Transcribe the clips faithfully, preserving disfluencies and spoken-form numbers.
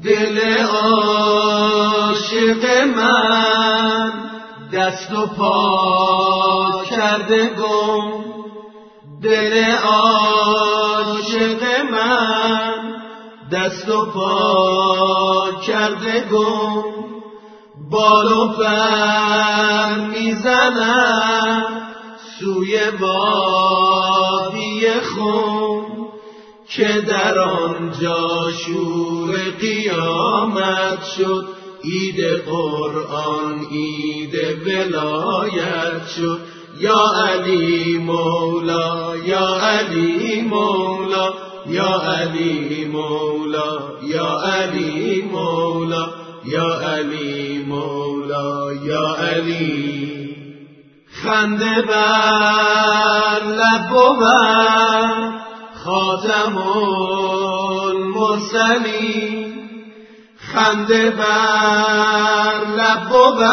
دل عاشق من دست و پا کرده گم، دل عاشق من دست و پا کرده گم، بال و پر میزنم سوی وادی خم، که در آنجا شور قیامت شد، عید قرآن عید ولایت شد. یا علی مولا یا علی مولا یا علی مولا یا علی مولا یا علی مولا یا علی. خنده بر لب بود خاتم المرسلین، خنده بر لب بود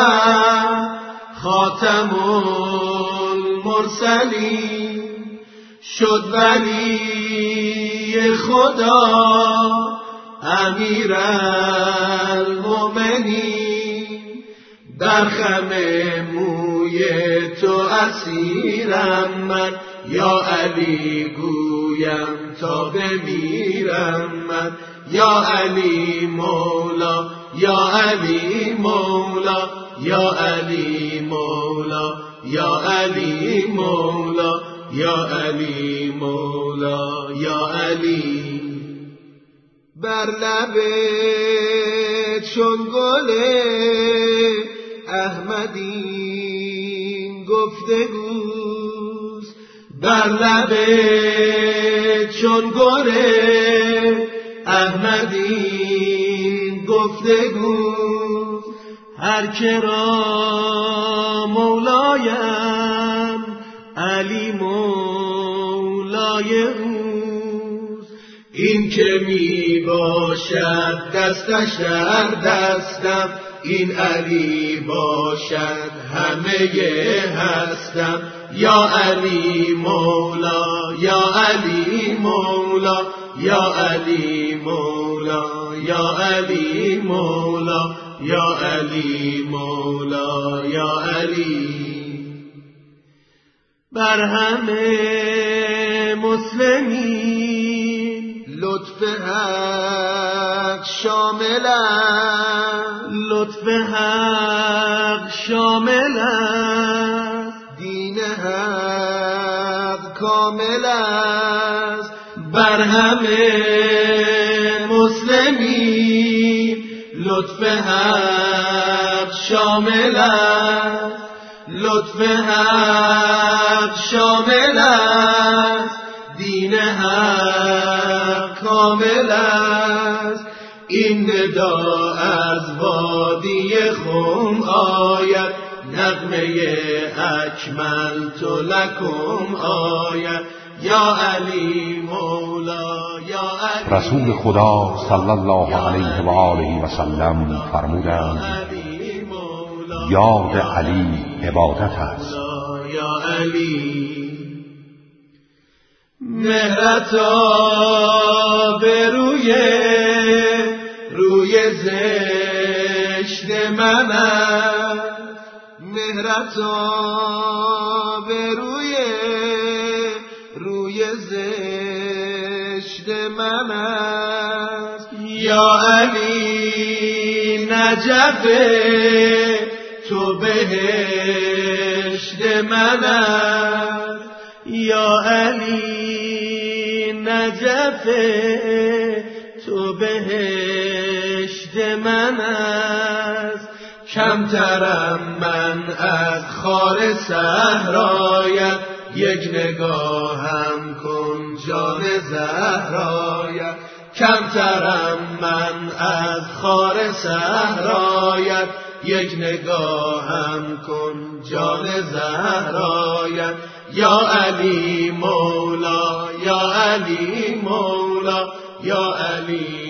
خاتم المرسلین، شد ولی خدا امیر المؤمنین، در خم موی تو اسیرم من، یا علی گویم تا بمیرم من. یا علی مولا یا علی مولا یا علی مولا یا علی مولا یا علی مولا یا علی. بر لب چون گل احمدین گفتگوست، بر لب چون گل احمدین گفتگوست، هر که را مولایم علی مولای اوست، این که می باشد دستش در دستم، این علی باشد همه هستم. یا علی مولا یا علی مولا یا علی مولا یا علی مولا یا علی مولا یا علی. بر همه مسلمین لطف حق شامل است، لطف حق شامل است، دین حق کامل است. بر همه مسلمین لطف حق شامل است، لطف حق شامل است، دین حق کامل است. این ندا از وادی خم آید، نغمه اکملت لکم آید. یا علی مولا یا علی. رسول خدا صلی الله علیه و آله و سلم فرمودند یاد علی عبادت است. یا علی مهرتا به روی روی زشت من است، مهرتا به روی روی زشت من است. یا علی نجف تو بهشت من است، یا علی نجف تو بهشت من است. کمترم من از خار صحرایت، یک نگاهم کن جان زهرایت. کمترم من از خار صحرایت، یک نگاهم کن جان زهرایت. یا علی مولا یا علی مولا یا علی